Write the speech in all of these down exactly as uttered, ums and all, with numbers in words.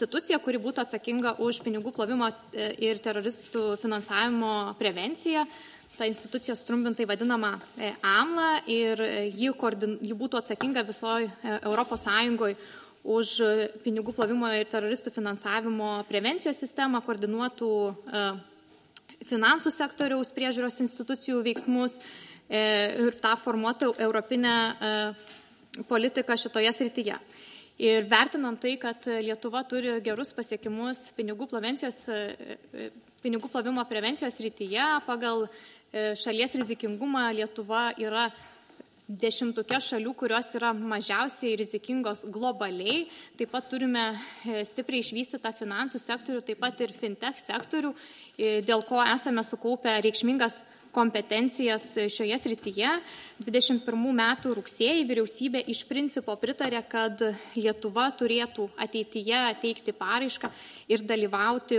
institucija, kuri būtų atsakinga už pinigų plovimo ir teroristų finansavimo prevenciją. Ta institucija strumbintai vadinama AMLA ir ji, koordin, ji būtų atsakinga visoje Europos Sąjungoje už pinigų plovimo ir teroristų finansavimo prevencijos sistemą, koordinuotų finansų sektoriaus priežiūros institucijų veiksmus ir tą formuotų europinę politiką šitoje srityje. Ir vertinant tai, kad Lietuva turi gerus pasiekimus pinigų, pinigų plovimo prevencijos srityje, pagal šalies rizikingumą Lietuva yra dešimtuke šalių, kurios yra mažiausiai rizikingos globaliai. Taip pat turime stipriai išvystytą finansų sektorių, taip pat ir fintech sektorių, dėl ko esame sukaupę reikšmingas kompetencijas šioje srityje. dvidešimt pirmų metų rugsėjį vyriausybė iš principo pritarė, kad Lietuva turėtų ateityje teikti paraišką ir dalyvauti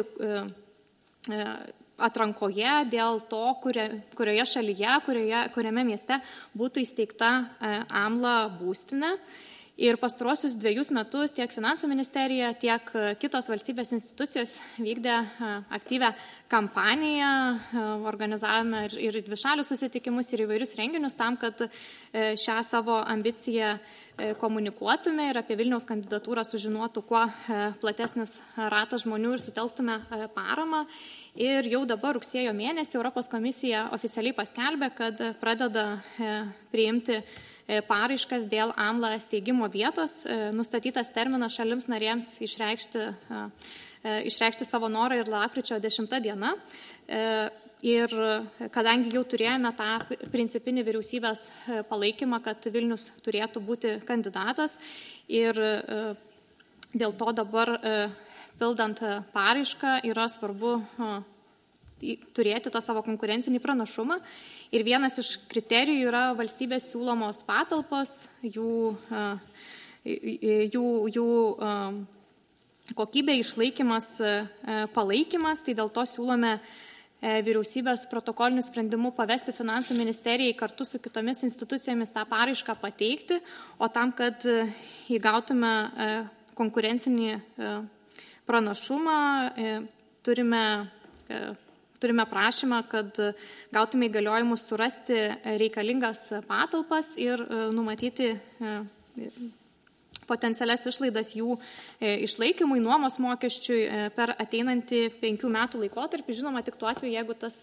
atrankoje dėl to, kurioje šalyje, kurioje, kuriame mieste būtų įsteigta AMLA būstinė. Ir pastaruosius dviejus metus tiek Finansų ministerija, tiek kitos valstybės institucijos vykdė aktyvę kampaniją, organizavome ir, ir dvišalius susitikimus, ir įvairius renginius tam, kad šią savo ambiciją komunikuotume ir apie Vilniaus kandidatūrą sužinotų kuo platesnis ratas žmonių ir sutelktume paramą. Ir jau dabar rugsėjo mėnesį Europos komisija oficialiai paskelbė, kad pradeda priimti paraiškas dėl AMLA steigimo vietos. Nustatytas terminas šalims narėms išreikšti, išreikšti savo norą ir lapkričio dešimta diena. Ir kadangi jau turėjome tą principinį vyriausybės palaikymą, kad Vilnius turėtų būti kandidatas ir dėl to dabar pildant paraišką yra svarbu turėti tą savo konkurencinį pranašumą. Ir vienas iš kriterijų yra valstybės siūlomos patalpos, jų, jų, jų kokybė, išlaikymas, palaikymas. Tai dėl to siūlome vyriausybės protokoliniu sprendimu pavesti Finansų ministerijai kartu su kitomis institucijomis tą paraišką pateikti, o tam, kad įgautume konkurencinį pranašumą, turime Turime prašymą, kad gautume įgaliojimus surasti reikalingas patalpas ir numatyti potencialias išlaidas jų išlaikymui, nuomos mokesčiui per ateinantį penkių metų laikotarpį. Žinoma, tik tuo atveju, jeigu tas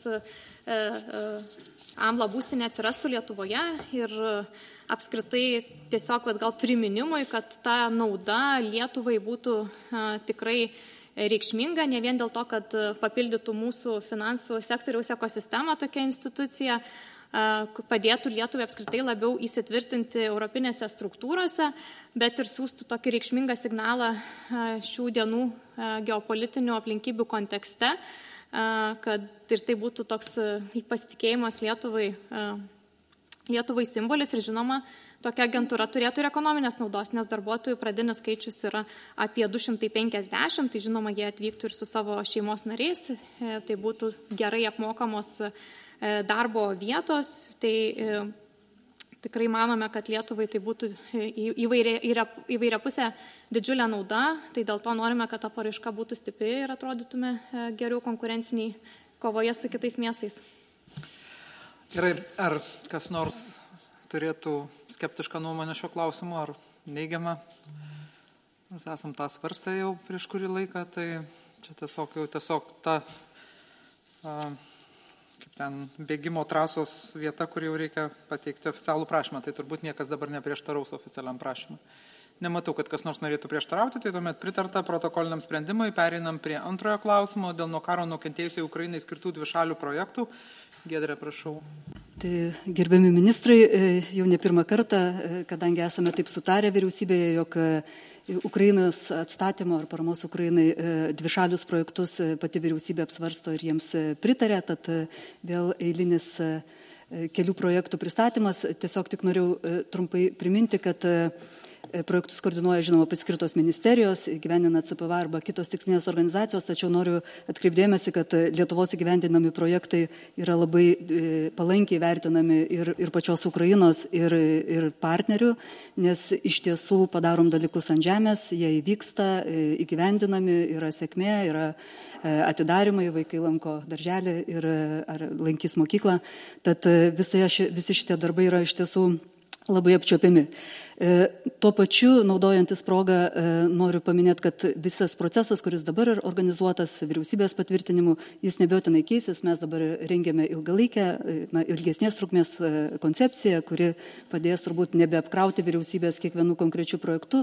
AMLA būstinė atsirastų Lietuvoje ir apskritai tiesiog gal priminimui, kad ta nauda Lietuvai būtų tikrai reikšminga, ne vien dėl to, kad papildytų mūsų finansų sektoriaus ekosistemą tokia institucija, padėtų Lietuvai apskritai labiau įsitvirtinti europinėse struktūrose, bet ir siūstų tokį reikšmingą signalą šių dienų geopolitinių aplinkybių kontekste, kad ir tai būtų toks pasitikėjimas Lietuvai, Lietuvai simbolis ir žinoma, tokia agentūra turėtų ir ekonominės naudos, nes darbuotojų pradinis skaičius yra apie du šimtai penkiasdešimt, tai žinoma, jie atvyktų ir su savo šeimos nariais, tai būtų gerai apmokamos darbo vietos, tai tikrai manome, kad Lietuvai tai būtų įvairia, įvairia pusė didžiulė nauda, tai dėl to norime, kad ta paraiška būtų stipri ir atrodytume geriau konkurenciniai kovoje su kitais miestais. Gerai, ar kas nors turėtų skeptišką nuomonę šio klausimu, ar neigiamą? Mes esam tą svarstę jau prieš kurį laiką, tai čia tiesiog jau tiesiog ta a, kaip ten bėgimo trasos vieta, kur jau reikia pateikti oficialų prašymą, tai turbūt niekas dabar neprieštaraus oficialiam prašymui. Nematau, kad kas nors norėtų prieštarauti, tai tuomet pritarta protokoliniam sprendimui. Pereinam prie antrojo klausimo dėl nuo karo nukentėjusiai Ukrainai skirtų dvišalių projektų. Giedrė, prašau. Tai gerbiami ministrai, jau ne pirmą kartą, kadangi esame taip sutarę vyriausybėje, jog Ukrainos atstatymo ar paramos Ukrainai dvišalius projektus pati vyriausybė apsvarsto ir jiems pritarė, tad vėl eilinis kelių projektų pristatymas. Tiesiog tik norėjau trumpai priminti, kad Projektus koordinuoja, žinoma, paskirtos ministerijos, gyvenina C P V arba kitos tikslinės organizacijos, tačiau noriu atkreipdėmėsi, kad Lietuvos įgyvendinami projektai yra labai palankiai vertinami ir, ir pačios Ukrainos, ir, ir partnerių, nes iš tiesų padarom dalykus ant žemės, jie įvyksta, įgyvendinami, yra sėkmė, yra atidarimai, vaikai lanko darželį ir ar lankys mokyklą. Tad visoje, visi šitie darbai yra iš tiesų labai apčiuopiami. Tuo pačiu, naudojantis progą, noriu paminėti, kad visas procesas, kuris dabar yra organizuotas vyriausybės patvirtinimu, jis nebejotinai keisis. Mes dabar rengiame ilgalaikę, na, ilgesnės trukmės koncepciją, kuri padės turbūt nebeapkrauti vyriausybės kiekvienų konkrečių projektų,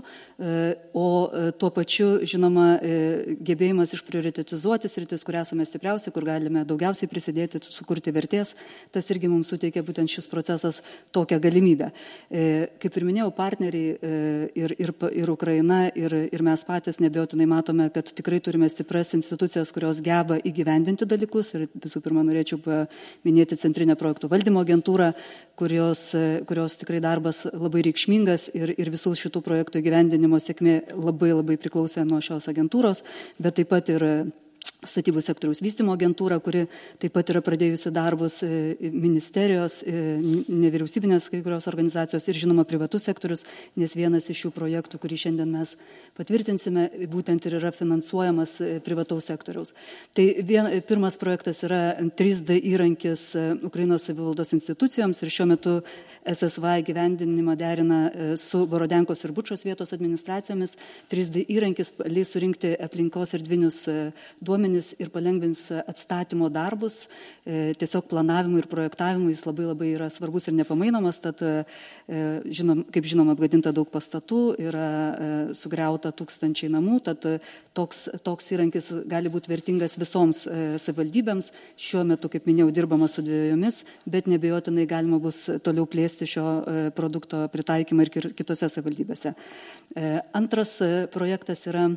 o tuo pačiu, žinoma, gebėjimas išprioritetizuoti sritis, kur esame stipriausi, kur galime daugiausiai prisidėti, sukurti vertės, tas irgi mums suteikia būtent šis procesas tokią galimybę. Kaip ir minėjau, partneriai ir, ir, ir Ukraina, ir, ir mes patys nebejotinai matome, kad tikrai turime stipras institucijas, kurios geba įgyvendinti dalykus. Ir visų pirma, norėčiau paminėti Centrinę projektų valdymo agentūrą, kurios, kurios tikrai darbas labai reikšmingas ir, ir visų šitų projektų įgyvendinimo sėkmė labai labai priklausė nuo šios agentūros, bet taip pat ir statybų sektoriaus vystymo agentūra, kuri taip pat yra pradėjusi darbus ministerijos, nevyriausybinės kai kurios organizacijos ir žinoma privatus sektorius, nes vienas iš šių projektų, kurį šiandien mes patvirtinsime, būtent ir yra finansuojamas privataus sektoriaus. Tai vien, pirmas projektas yra trys D įrankis Ukrainos savivaldos institucijoms ir šiuo metu S S V gyvendinimą derina su Borodenkos ir Bučos vietos administracijomis. trys D įrankis leis surinkti aplinkos erdvinius duomenis ir palengvins atstatymo darbus. E, tiesiog planavimui ir projektavimui jis labai labai yra svarbus ir nepamainomas, tad e, žinom, kaip žinom, apgadinta daug pastatų, yra e, sugriauta tūkstančiai namų, tad toks, toks įrankis gali būti vertingas visoms e, savivaldybėms. Šiuo metu, kaip minėjau, dirbama su dviejomis, bet nebejotinai galima bus toliau plėsti šio e, produkto pritaikymą ir kitose savivaldybėse. E, antras e, projektas yra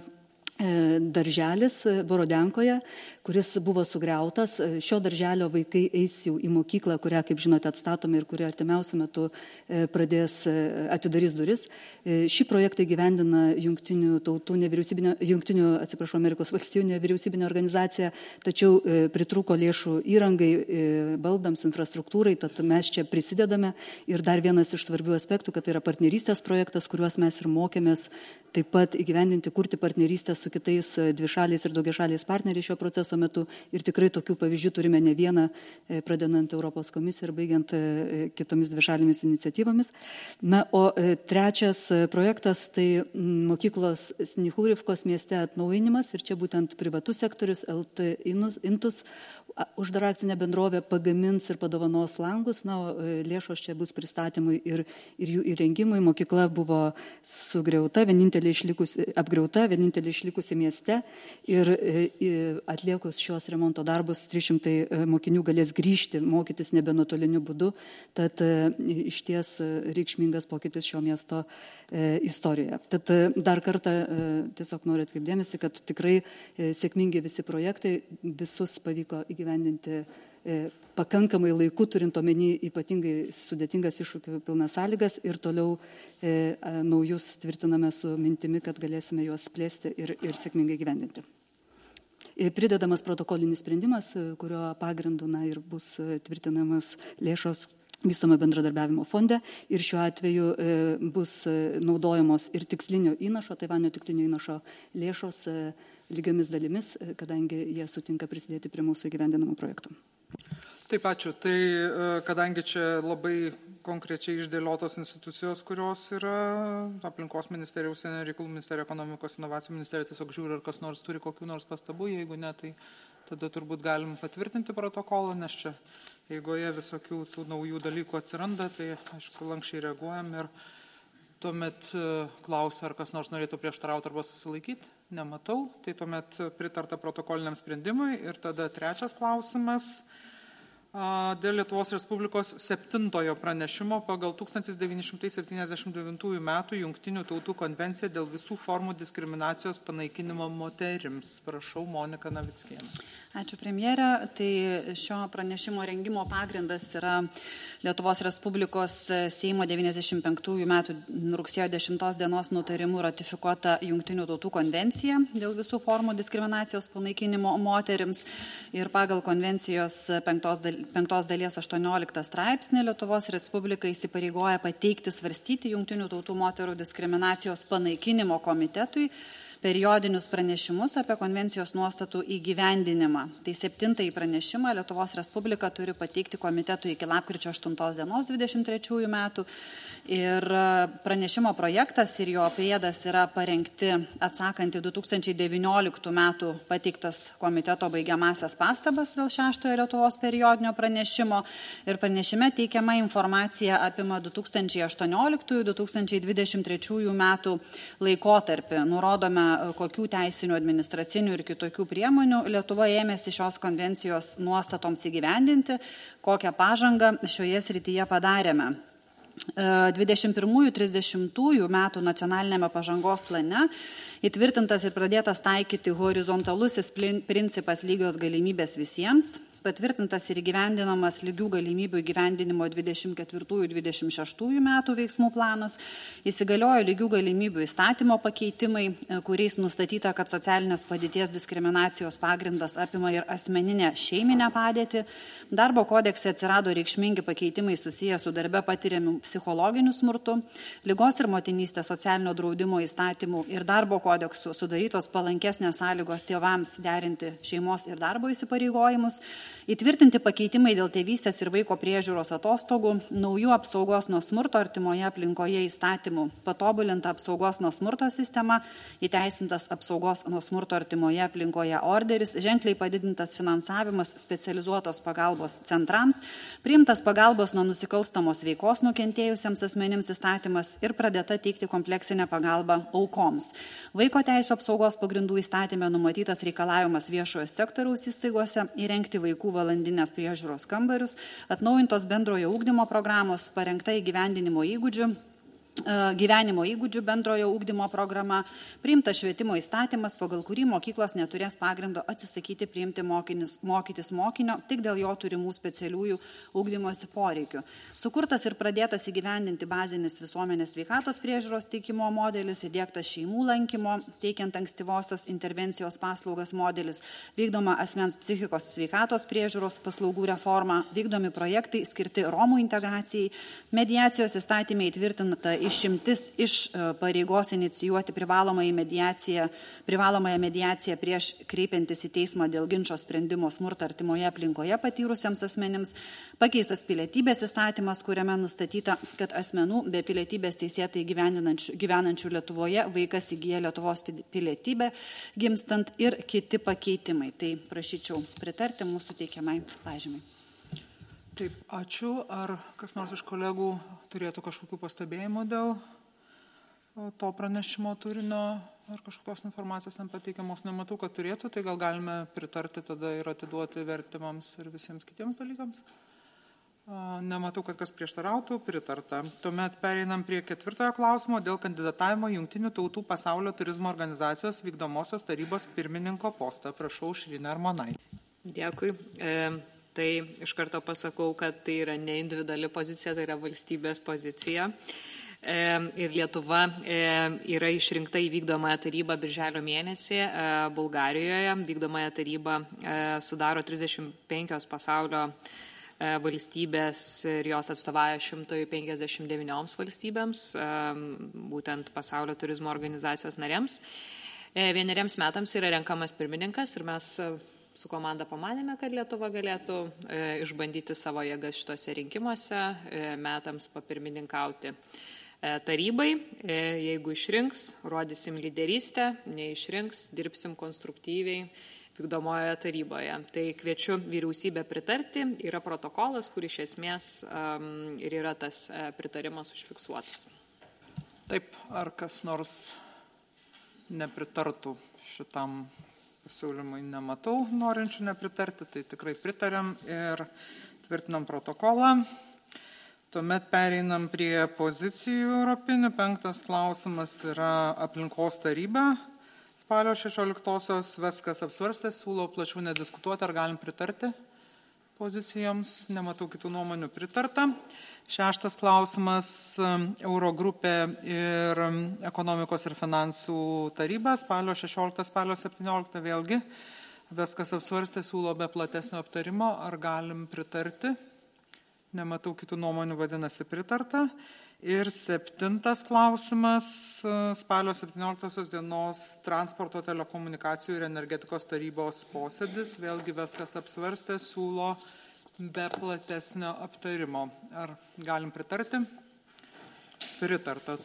darželis Borodenkoje, kuris buvo sugriautas. Šio darželio vaikai eis jau į mokyklą, kurią, kaip žinote, atstatome ir kuri artimiausiu metu pradės atidarys duris. Šį projektą gyvendina jungtinių tautų nevyriausybinio, jungtinių, atsiprašau, Amerikos valstijų nevyriausybinė organizacija, tačiau pritrūko lėšų įrangai, baldams, infrastruktūrai, tad mes čia prisidedame. Ir dar vienas iš svarbių aspektų, kad tai yra partnerystės projektas, kuriuos mes ir mokėmės taip pat įgyvendinti, kurti partnerystę su kitais dvišaliais ir daugiašaliais partneriais šio proceso metu. Ir tikrai tokių pavyzdžių turime ne vieną, pradedant Europos komisiją ir baigiant kitomis dvišalėmis iniciatyvomis. Na, o trečias projektas tai mokyklos Snichurivkos mieste atnaujinimas ir čia būtent privatus sektorius L T Intus uždara akcinė bendrovė pagamins ir padovanos langus. Na, o lėšos čia bus pristatymui ir, ir jų įrengimui. Mokykla buvo sugriauta, vienintelė išlikusi, apgriauta, vienintelė išlikusi mieste ir atliekus šios remonto darbus trys šimtai mokinių galės grįžti, mokytis nebe nuotoliniu būdu, tad iš ties reikšmingas pokytis šio miesto istorijoje. Tad dar kartą tiesiog noriu atkreipdėmėsi, kad tikrai sėkmingi visi projektai, visus pavyko įgyvendinti pakankamai laiku, turint omeny ypatingai sudėtingas iššūkių pilnas sąlygas ir toliau e, naujus tvirtiname su mintimi, kad galėsime juos plėsti ir, ir sėkmingai gyvendinti. E, pridedamas protokolinis sprendimas, kurio pagrindu na, ir bus tvirtinamas lėšos vystomo bendradarbiavimo fonde ir šiuo atveju e, bus naudojamos ir tikslinio įnašo, Taivanio tikslinio įnašo lėšos e, lygiomis dalimis, kadangi jie sutinka prisidėti prie mūsų įgyvendinamų projektų. Taip, ačiū. Tai kadangi čia labai konkrečiai išdėliotos institucijos, kurios yra aplinkos ministerija, užsienio reikalų ministerija, ekonomikos inovacijų ministerija, tiesiog žiūri, ar kas nors turi kokių nors pastabų, jeigu ne, tai tada turbūt galim patvirtinti protokolą, nes čia eigoje visokių tų naujų dalykų atsiranda, tai aišku, lankščiai reaguojam ir tuomet klausia, ar kas nors norėtų prieštarauti arba susilaikyti. Nematau, tai tuomet pritarta protokoliniam sprendimui ir tada trečias klausimas. dėl Lietuvos Respublikos septintojo pranešimo pagal tūkstantis devyni šimtai septyniasdešimt devintųjų metų Jungtinių tautų konvenciją dėl visų formų diskriminacijos panaikinimo moterims. Prašau, Monika Navickienė. Ačiū, premjerė. Tai šio pranešimo rengimo pagrindas yra Lietuvos Respublikos Seimo devyniasdešimt penktųjų metų rugsėjo dešimtos dienos nutarimu ratifikuota Jungtinių tautų konvencija dėl visų formų diskriminacijos panaikinimo moterims. Ir pagal konvencijos penktos dal penktos dalies aštuonioliktą straipsnį Lietuvos Respublika įsipareigoja pateikti svarstyti Jungtinių tautų moterų diskriminacijos panaikinimo komitetui periodinius pranešimus apie konvencijos nuostatų įgyvendinimą. Tai septintąjį pranešimą Lietuvos Respublika turi pateikti komitetui iki lapkričio aštuntos dienos dvidešimt trečiųjų metų. Ir pranešimo projektas ir jo priedas yra parengti atsakant į du tūkstančiai devynioliktų metų pateiktas komiteto baigiamasias pastabas dėl šeštojo Lietuvos periodinio pranešimo. Ir pranešime teikiama informacija apima du tūkstančiai aštuonioliktųjų - du tūkstančiai dvidešimt trečiųjų metų laikotarpį. Nurodome, kokių teisinių, administracinių ir kitokių priemonių Lietuva ėmėsi šios konvencijos nuostatoms įgyvendinti, kokią pažangą šioje srityje padarėme. dvidešimt pirmųjų - trisdešimtųjų metų nacionalinėme pažangos plane įtvirtintas ir pradėtas taikyti horizontalusis principas lygios galimybės visiems, patvirtintas ir įgyvendinamas lygių galimybių įgyvendinimo dvidešimt ketvirtųjų - dvidešimt šeštųjų metų veiksmų planas, įsigaliojo lygių galimybių įstatymo pakeitimai, kuriais nustatyta, kad socialinės padėties diskriminacijos pagrindas apima ir asmeninę šeiminę padėtį. Darbo kodekse atsirado reikšmingi pakeitimai susiję su darbe patiriamiu psichologiniu smurtu, ligos ir motinystės socialinio draudimo įstatymų ir darbo kodeksu sudarytos palankesnės sąlygos tėvams derinti šeimos ir darbo įsipareigojimus. Įtvirtinti pakeitimai dėl tėvystės ir vaiko priežiūros atostogų, naujų apsaugos nuo smurto artimoje aplinkoje įstatymų, patobulinta apsaugos nuo smurto sistema, įteisintas apsaugos nuo smurto artimoje aplinkoje orderis, ženkliai padidintas finansavimas specializuotos pagalbos centrams, priimtas pagalbos nuo nusikalstamos veikos nukentėjusiems asmenims įstatymas ir pradėta teikti kompleksinę pagalbą aukoms. Vaiko teisų apsaugos pagrindų įstatyme numatytas reikalavimas viešojo sektoriaus įstaigose įrengti vaikų valandinės priežiūros kambarius, atnaujintos bendrojo ugdymo programos, parengta įgyvendinimo įgūdžių, gyvenimo įgūdžių bendrojo ugdymo programa, priimtas švietimo įstatymas, pagal kurį mokyklos neturės pagrindo atsisakyti priimti mokinis, mokytis mokinio tik dėl jo turimų specialiųjų ugdymosi poreikių. Sukurtas ir pradėtas įgyvendinti bazinis visuomenės sveikatos priežiūros teikimo modelis, įdiegtas šeimų lankymo, teikiant ankstyvosios intervencijos paslaugas modelis, vykdoma asmens psichikos sveikatos priežiūros paslaugų reforma, vykdomi projektai skirti Romų integracijai, mediacijos įstatymė įtvirtinta išimtis iš pareigos inicijuoti privalomąją mediaciją, privalomąją mediaciją prieš kreipiantis į teismą dėl ginčo sprendimo smurto artimoje aplinkoje patyrusiems asmenims, pakeistas pilietybės įstatymas, kuriame nustatyta, kad asmenų be pilietybės teisėtai gyvenančių Lietuvoje vaikas įgyja Lietuvos pilietybę gimstant ir kiti pakeitimai. Tai prašyčiau pritarti mūsų teikiamai pažymai. Taip, ačiū. Ar kas nors iš kolegų turėtų kažkokių pastebėjimų dėl to pranešimo turinio ar kažkokios informacijos ten pateikiamos? Nematau, kad turėtų, tai gal galime pritarti tada ir atiduoti vertimams ir visiems kitiems dalykams? Nematau, kad kas prieštarautų, pritarta. Tuomet pereinam prie ketvirtojo klausimo dėl kandidatavimo Jungtinių tautų pasaulio turizmo organizacijos vykdomosios tarybos pirmininko postą. Prašau, Aušrinė Armonaitė. Dėkui. E... Tai iš karto pasakau, kad tai yra ne individuali pozicija, tai yra valstybės pozicija. E, ir Lietuva e, yra išrinkta į vykdomąją tarybą birželio mėnesį e, Bulgarijoje. Vykdomąją tarybą e, sudaro trisdešimt penkios pasaulio e, valstybės ir jos atstovauja šimtas penkiasdešimt devynioms valstybėms, e, būtent pasaulio turizmo organizacijos narėms. E, vieneriems metams yra renkamas pirmininkas ir mes e, su komanda pamanėme, kad Lietuva galėtų e, išbandyti savo jėgas šitose rinkimuose, e, metams papirmininkauti e, tarybai. E, jeigu išrinks, rodysim lyderystę, neišrinks, dirbsim konstruktyviai vykdomojoje taryboje. Tai kviečiu vyriausybę pritarti. Yra protokolas, kur iš esmės um, ir yra tas e, pritarimas užfiksuotas. Taip, ar kas nors nepritartų šitam pasiūlymui? Nematau norinčių nepritarti, tai tikrai pritarėm ir Tvirtinam protokolą. Tuomet pereinam prie pozicijų europinių. Penktas klausimas yra aplinkos taryba. Spalio šešioliktosios viskas apsvarstė, siūlau plačiau nediskutuoti, ar galim pritarti pozicijoms. Nematau kitų nuomonių, pritarta. Šeštas klausimas – Eurogrupė ir ekonomikos ir finansų taryba. Spalio šešioliktą, spalio septynioliktą vėlgi. Viskas apsvarstė, siūlo be platesnio aptarimo. Ar galim pritarti? Nematau kitų nuomonių, vadinasi pritarta. Ir septintas klausimas – spalio septynioliktosios dienos transporto, telekomunikacijų ir energetikos tarybos posėdis. Vėlgi viskas apsvarstė, siūlo be platesnio aptarimo. Ar galim pritarti? Pritarta.